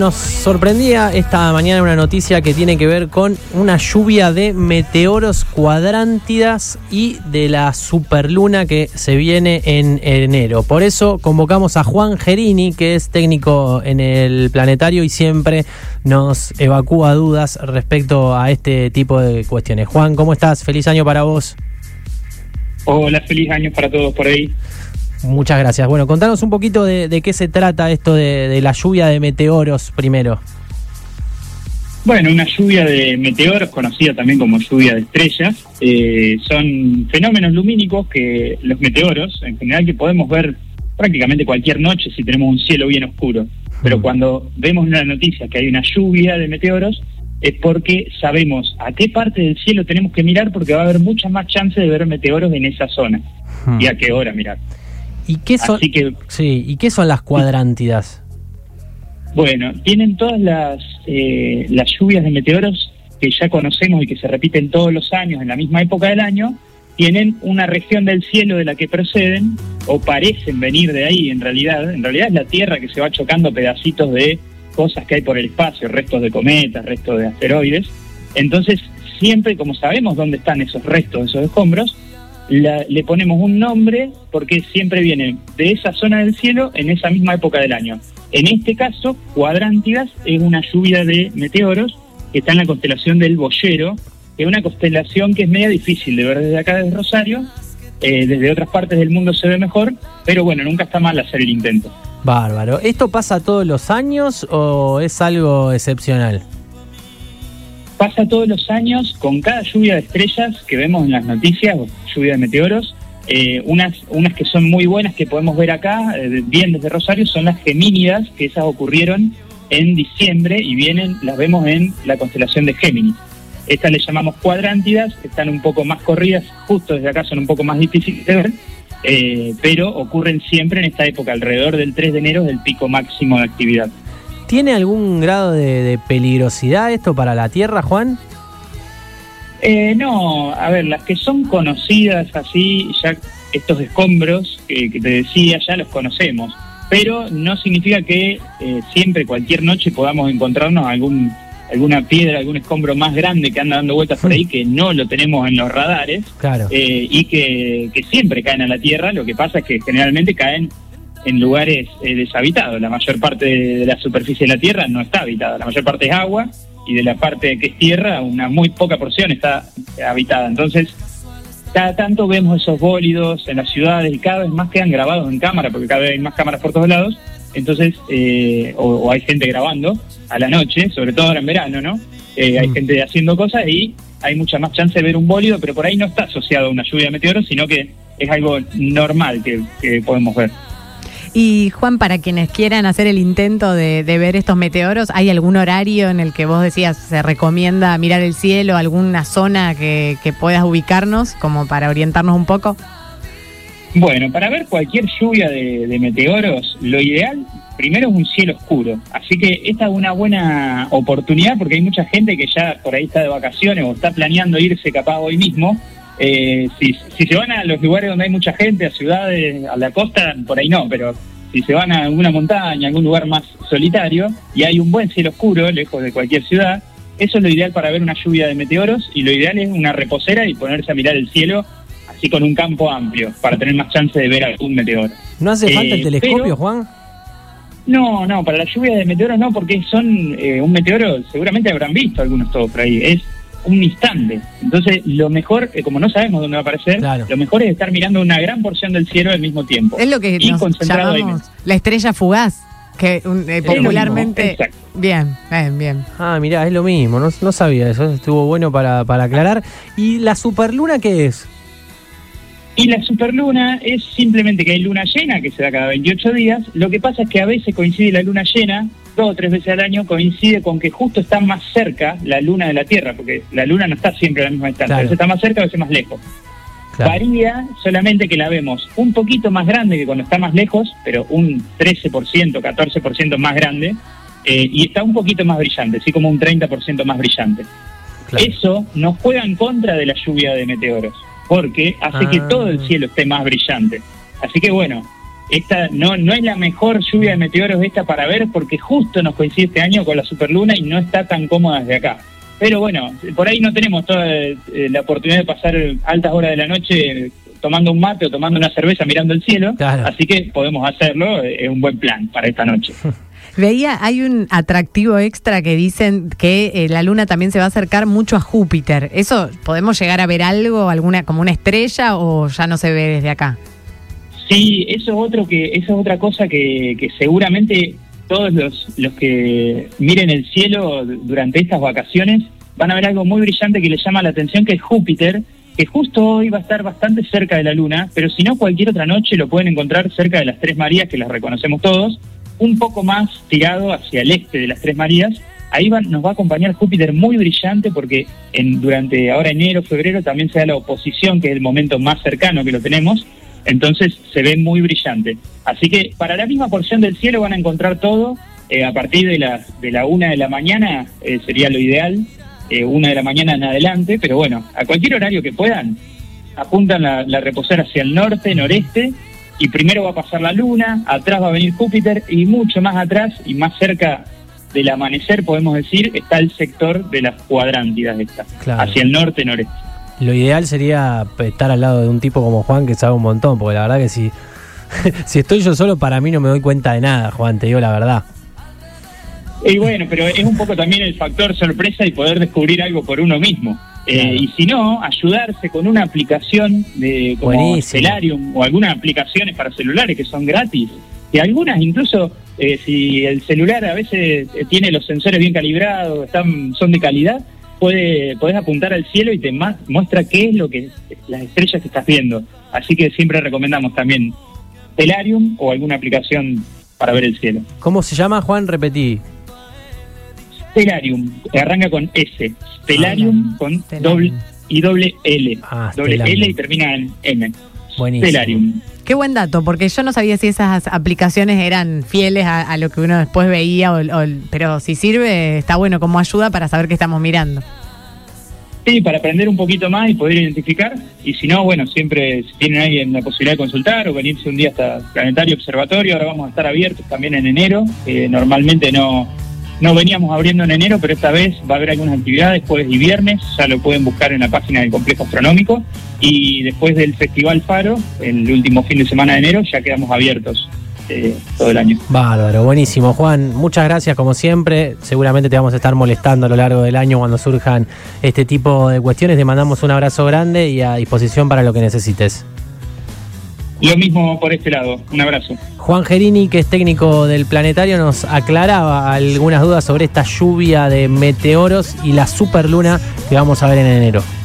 Nos sorprendía esta mañana una noticia que tiene que ver con una lluvia de meteoros cuadrántidas y de la superluna que se viene en enero. Por eso convocamos a Juan Gerini, que es técnico en el planetario y siempre nos evacúa dudas respecto a este tipo de cuestiones. Juan, ¿cómo estás? Feliz año para vos. Hola, feliz año para todos por ahí. Muchas gracias. Bueno, contanos un poquito de qué se trata esto de la lluvia de meteoros primero. Bueno, una lluvia de meteoros, conocida también como lluvia de estrellas, son fenómenos lumínicos que los meteoros, en general, que podemos ver prácticamente cualquier noche si tenemos un cielo bien oscuro. Pero cuando vemos en la noticia que hay una lluvia de meteoros, es porque sabemos a qué parte del cielo tenemos que mirar, porque va a haber muchas más chances de ver meteoros en esa zona. Y a qué hora mirar. ¿Y qué son, ¿y qué son las cuadrántidas? Bueno, tienen todas las lluvias de meteoros que ya conocemos y que se repiten todos los años en la misma época del año. Tienen una región del cielo de la que proceden, o parecen venir de ahí en realidad. En realidad es la Tierra que se va chocando pedacitos de cosas que hay por el espacio, restos de cometas, restos de asteroides. Entonces, siempre, como sabemos dónde están esos restos, esos escombros, le ponemos un nombre porque siempre vienen de esa zona del cielo en esa misma época del año. En este caso, cuadrántidas es una lluvia de meteoros que está en la constelación del Boyero, que es una constelación que es media difícil de ver desde acá, desde Rosario. Desde otras partes del mundo se ve mejor, pero bueno, nunca está mal hacer el intento. Bárbaro. ¿Esto pasa todos los años o es algo excepcional? Pasa todos los años con cada lluvia de estrellas que vemos en las noticias, lluvia de meteoros. Unas que son muy buenas que podemos ver acá, bien desde Rosario, son las Gemínidas, que esas ocurrieron en diciembre y las vemos en la constelación de Géminis. Estas les llamamos cuadrántidas, están un poco más corridas, justo desde acá son un poco más difíciles de ver, pero ocurren siempre en esta época, alrededor del 3 de enero es el pico máximo de actividad. ¿Tiene algún grado de peligrosidad esto para la Tierra, Juan? No, a ver, las que son conocidas así, ya estos escombros que te decía, ya los conocemos, pero no significa que siempre, cualquier noche, podamos encontrarnos alguna piedra, algún escombro más grande que anda dando vueltas por ahí, que no lo tenemos en los radares. Claro. Y que siempre caen a la Tierra. Lo que pasa es que generalmente caen en lugares deshabitados. La mayor parte de la superficie de la Tierra no está habitada, la mayor parte es agua, y de la parte que es tierra, una muy poca porción está habitada. Entonces, cada tanto vemos esos bólidos en las ciudades y cada vez más quedan grabados en cámara, porque cada vez hay más cámaras por todos lados. Entonces, o hay gente grabando a la noche, sobre todo ahora en verano, ¿no? Hay gente haciendo cosas y hay mucha más chance de ver un bólido, pero por ahí no está asociado a una lluvia de meteoros, sino que es algo normal que podemos ver. Y Juan, para quienes quieran hacer el intento de ver estos meteoros, ¿hay algún horario en el que vos decías se recomienda mirar el cielo, alguna zona que puedas ubicarnos como para orientarnos un poco? Bueno, para ver cualquier lluvia de meteoros, lo ideal primero es un cielo oscuro. Así que esta es una buena oportunidad porque hay mucha gente que ya por ahí está de vacaciones o está planeando irse capaz hoy mismo. Si se van a los lugares donde hay mucha gente, a ciudades, a la costa, por ahí no, pero si se van a alguna montaña, a algún lugar más solitario y hay un buen cielo oscuro, lejos de cualquier ciudad, eso es lo ideal para ver una lluvia de meteoros, y lo ideal es una reposera y ponerse a mirar el cielo así con un campo amplio para tener más chance de ver algún meteoro. ¿No hace falta el telescopio, Juan? No, para la lluvia de meteoros no, porque son un meteoro, seguramente habrán visto algunos todos por ahí, es un instante. Entonces, lo mejor, como no sabemos dónde va a aparecer, claro, lo mejor es estar mirando una gran porción del cielo al mismo tiempo. Es lo que nos llamamos la estrella fugaz, que popularmente... Bien. Ah, mirá, es lo mismo, no sabía eso, estuvo bueno para aclarar. ¿Y la superluna qué es? Y la superluna es simplemente que hay luna llena, que se da cada 28 días. Lo que pasa es que a veces coincide la luna llena, 2 o 3 veces al año, coincide con que justo está más cerca la luna de la Tierra, porque la luna no está siempre a la misma distancia, claro, a veces está más cerca, a veces más lejos. Claro. Varía solamente que la vemos un poquito más grande que cuando está más lejos, pero un 13%, 14% más grande, y está un poquito más brillante, así como un 30% más brillante. Claro. Eso nos juega en contra de la lluvia de meteoros, porque hace que todo el cielo esté más brillante. Así que bueno, esta no es la mejor lluvia de meteoros esta para ver, porque justo nos coincide este año con la superluna y no está tan cómoda desde acá. Pero bueno, por ahí no tenemos toda la oportunidad de pasar altas horas de la noche tomando un mate o tomando una cerveza mirando el cielo, claro. Así que podemos hacerlo, es un buen plan para esta noche. Veía, hay un atractivo extra que dicen que la luna también se va a acercar mucho a Júpiter. ¿Eso podemos llegar a ver algo, alguna como una estrella, o ya no se ve desde acá? Sí, eso es otra cosa que seguramente todos los que miren el cielo durante estas vacaciones van a ver algo muy brillante que les llama la atención, que es Júpiter, que justo hoy va a estar bastante cerca de la luna, pero si no, cualquier otra noche lo pueden encontrar cerca de las Tres Marías, que las reconocemos todos, un poco más tirado hacia el este de las Tres Marías. Ahí nos va a acompañar Júpiter muy brillante, porque durante ahora enero, febrero también se da la oposición, que es el momento más cercano que lo tenemos, entonces se ve muy brillante. Así que para la misma porción del cielo van a encontrar todo, a partir de la 1 de la mañana sería lo ideal, 1 de la mañana en adelante, pero bueno, a cualquier horario que puedan, apuntan la reposar hacia el norte, noreste, y primero va a pasar la luna, atrás va a venir Júpiter, y mucho más atrás y más cerca del amanecer, podemos decir, está el sector de las cuadrántidas claro. Hacia el norte, noreste. Lo ideal sería estar al lado de un tipo como Juan, que sabe un montón, porque la verdad que si estoy yo solo, para mí no me doy cuenta de nada, Juan, te digo la verdad. Y bueno, pero es un poco también el factor sorpresa y poder descubrir algo por uno mismo. Claro. Y si no, ayudarse con una aplicación como Stellarium, o algunas aplicaciones para celulares que son gratis, y algunas incluso, si el celular a veces tiene los sensores bien calibrados, son de calidad, podés apuntar al cielo y te muestra qué es lo que las estrellas que estás viendo. Así que siempre recomendamos también Stellarium o alguna aplicación para ver el cielo. ¿Cómo se llama, Juan? Repetí. Stellarium, que arranca con S. Stellarium con doble L. Doble L y termina en M. Buenísimo. Stellarium. Qué buen dato, porque yo no sabía si esas aplicaciones eran fieles a lo que uno después veía, pero si sirve, está bueno como ayuda para saber qué estamos mirando. Sí, para aprender un poquito más y poder identificar, y si no, bueno, siempre si tienen ahí la posibilidad de consultar o venirse un día hasta el Planetario Observatorio. Ahora vamos a estar abiertos también en enero, normalmente no veníamos abriendo en enero, pero esta vez va a haber algunas actividades, jueves y viernes, ya lo pueden buscar en la página del Complejo Astronómico, y después del Festival Faro, el último fin de semana de enero, ya quedamos abiertos todo el año. Bárbaro, buenísimo, Juan, muchas gracias como siempre. Seguramente te vamos a estar molestando a lo largo del año cuando surjan este tipo de cuestiones. Te mandamos un abrazo grande y a disposición para lo que necesites. Lo mismo por este lado, un abrazo. Juan Gerini, que es técnico del Planetario, nos aclaraba algunas dudas sobre esta lluvia de meteoros y la superluna que vamos a ver en enero.